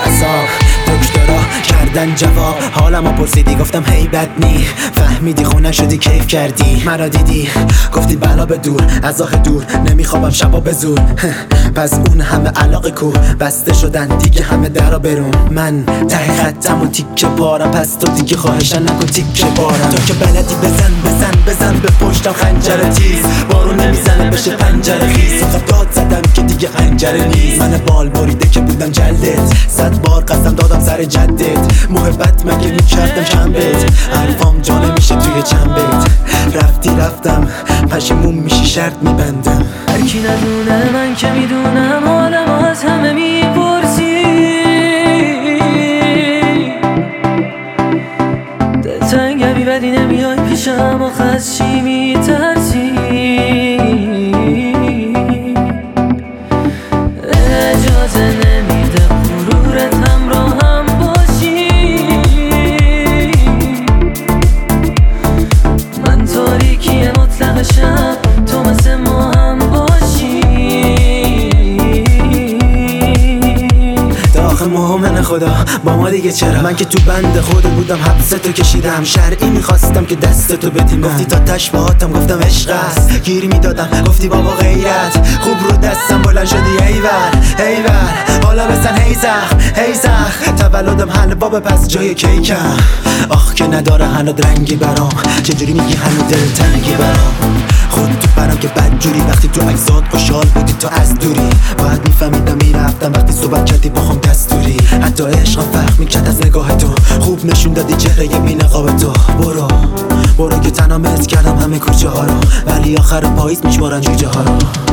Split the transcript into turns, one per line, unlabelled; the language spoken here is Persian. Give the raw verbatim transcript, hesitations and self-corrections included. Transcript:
عذاب. دکترا کردن جواب، حالمو پرسیدی گفتم هی بد نی. فهمیدی خونه شدی کیف کردی، مرا دیدی گفتی بلا به دور، از آخ دور نمیخوابم شبا به زور. پس اون همه علاقه کو بسته شدن دیگه همه درا برون. من ته خطم و تیکه بارم، پس تو دیگه خواهشن نکن تیکه بارم. تو که بلدی بزن بزن بزن به پشتم خنجر تیز، بارون نمیزنه بشه پنجره خیز. آخه داد زدم که دیگه خنجره نیست، من بال بریده که بودم جلدت. صد بار قسم دادم سر جدت، محبت مگه میکردم کم بهت. حرفام جا نمیشه توی چنبت، رفتی رفتم پشیمون میشی شرط میبندم.
هرکی ندونه من که میدونم، آدم از همه میپرسی. دلتنگمی ولی نمیای پیشم، آخه از چی میترسی؟ اجازه نمیده غرورت همراهم باشی. من تاریکی مطلق شب، تو مثل ما هم باشی.
آخه مومن خدا با ما دیگه چرا؟ من که تو بند خودت بودم حبستو کشیدم، شرعی میخواستم که دستتو بدیم. گفتی تا تشباهاتم گفتم عشق است، گیر میدادم گفتی بابا غیرت. خوب رو دستم بلند شدی ایور ایور، حالا بزن هی زخم هی زخم. تولدم حلوا به پس جای کیکم، آخ که نداره هنوز رنگی برام. چجوری میگی هنوز دلتنگی برام؟ خود تو برام که بدجوری، وقتی تو عکسات خوشحال بودی تو از دوری. باید میفهمیدم میرفتم وقتی صحبت کردی با خم دستوری. حتی عشقم فرق میکرد از نگاه تو، خوب نشون دادی چهره بی نقاب تو. برو برو که تنها مست کردم همه کوچه ها رو، ولی آخر پاییز میشمارن جوجه ها رو.